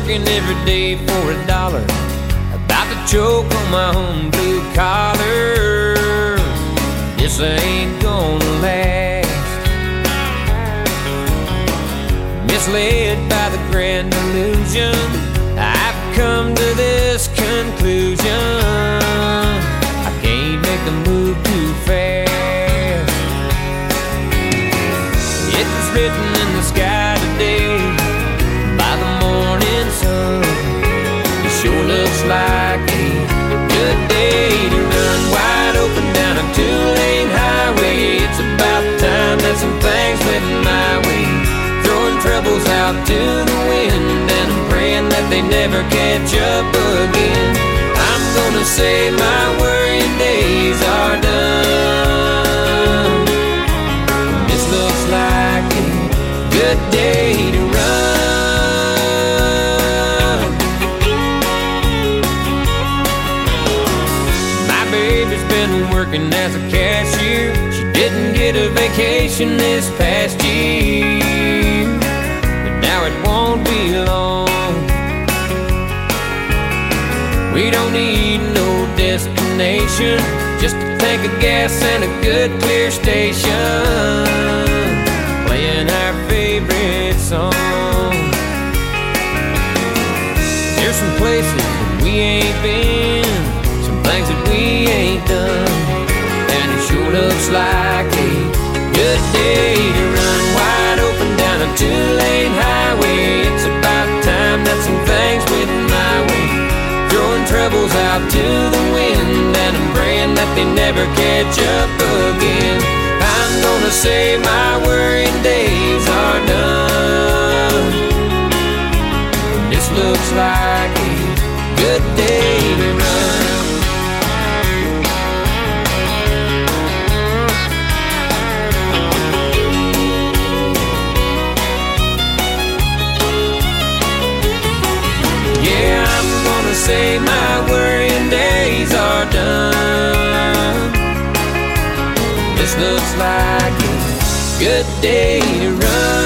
working every day for $1, about to choke on my own blue collar. This ain't gonna last. Misled by the grand illusion, I've come to this conclusion: I can't make the move too fast. It was written in the sky today by the morning sun. It sure looks like a good day to run wide open down a two-lane highway. It's about time that some things went my way. Throwing troubles out to the wind, and I'm praying that they never catch up again. I'm gonna say my worrying days are done. This looks like a good day to run. My baby's been working as a cashier. She didn't get a vacation this past year, but now it won't be long. We don't need no destination, just a tank of gas and a good clear station, playing our favorite song. There's some places that we ain't been, some things that we ain't done, and it sure looks like a good day to run wide open down a two-lane highway. It's about time that some things went my way. Throwing troubles out to the wind, and I'm praying that they never catch up again. I'm gonna say my worrying days are done. This looks like a good day to run. Say my worrying days are done. This looks like a good day to run.